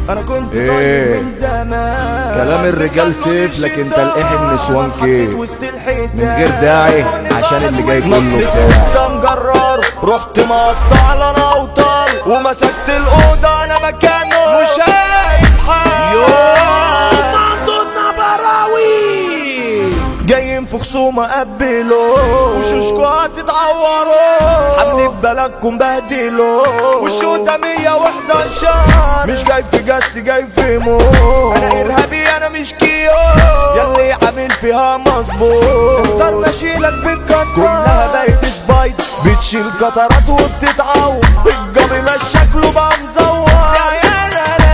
انا كنت طيب من زمان. كلام الرجال سيف لكن تلقيح النسوان كيف من غير داعي عشان اللي جاي كله بتاع مجرر. رحت مقطع لنا اوتار ومسكت الاوضه انا مكانه مش شايف حاجه. عندنا براوي جايين في خصومه قبلوا وشوشكوا هتتعوروا حملي ببلدكم بهدلوا والشوطه 111 مش جاي في جس جاي في موت. انا ارهابي انا مش كيو ياللي عامل فيها مظبوط. انصار بشيلك بالكتر كلها بقت سبايد بتشيل قطرات وبتتعور. الجبي مش شكله بقى مزور يا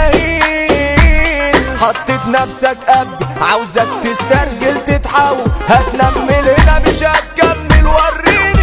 لهين. حطيت نفسك قبل عاوزك تسترجل تتحول هتنمل هنا مش هتكمل وريني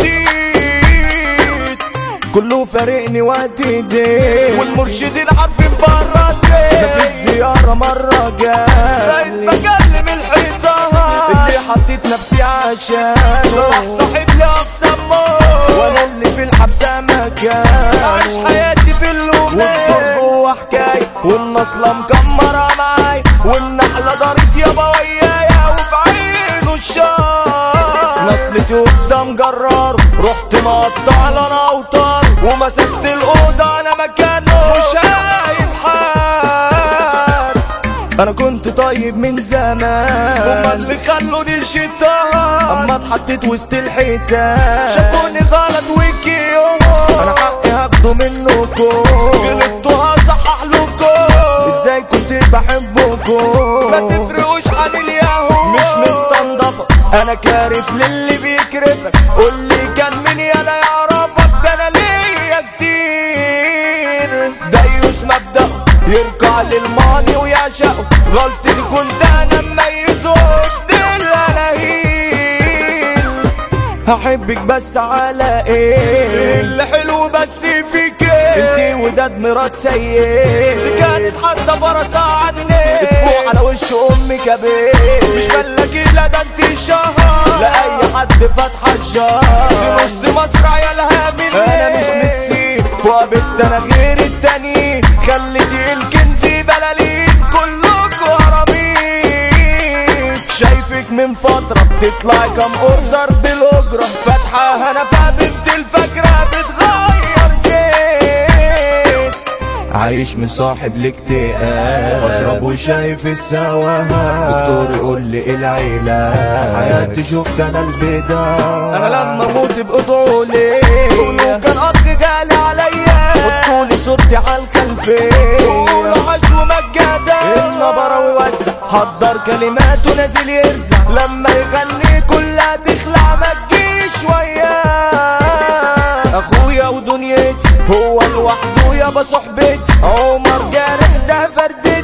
تنطيط. كله فارقني وقت ايديه والمرشدين عارفين برا الدين. مفيش زيارة مرة جاي بقيت بكلم الحيطان اللي حطيت نفسي عشانه. راح صاحب لي اقسم موت وانا اللي في الحبسة مكان. عايش حياتي في اللومات جوه حكاية والنصلة مكمرة معاي والنحلة دارت يابا ويايا وفي عينه الشار. نصلتي قدام جرار رحت مقطع لنا اوتار ومسكت الاوضه انا مكانه مش شايف حد. انا كنت طيب من زمان هما اللي خلوني الشيطان اما اتحطيت وسط الحيتان شافوني غلط وكيو. انا حقي هاخده منكم غلطتوا هصحح لكم. ازاي كنت بحبكم ما تفرقوش عن اليهود. مش مستنضفة انا كارف للي بيكرفك قولي كان مين يالا يعرفك. ده انا ليا كتير دايوس مبدأ يركع للماضي ويعشقه. غلطتي كنت انا مميزه الدلالهين. هحبك بس على ايه اللي حلو بس فيك انتي وداد مرات سيد. دي كانت حتى فرصة عني تفوق على وش امك ابيت. مش ملكي لا ده انتي شهر لأي حد فاتحة الشهر في نص مصر عيالها مني. انا مش نسيت فوق بنت انا غير التاني خليتي الكنز بلالين كلكوا هرمين. شايفك من فترة بتطلعي كام اوردر بالاجرة فاتحة انا فبنت الفجرة بتغير زيت. عايش مصاحب الاكتئاب بشرب وشايف السواد. دكتور يقول لي العيلة حياتي شفت انا البداية. انا لما اموت بقضوا لي قولوا كان اخ غالي عليا حطولي صورتي على الخلفية قولوا عاش ومجدة. النبرة ويوزع حضر كلمات ونازل يرزع لما يغني كلها تخلع ما تجيش وياه. اخويا ودنيتي هو لوحده يابا صحبتي عمر جارح ده فردي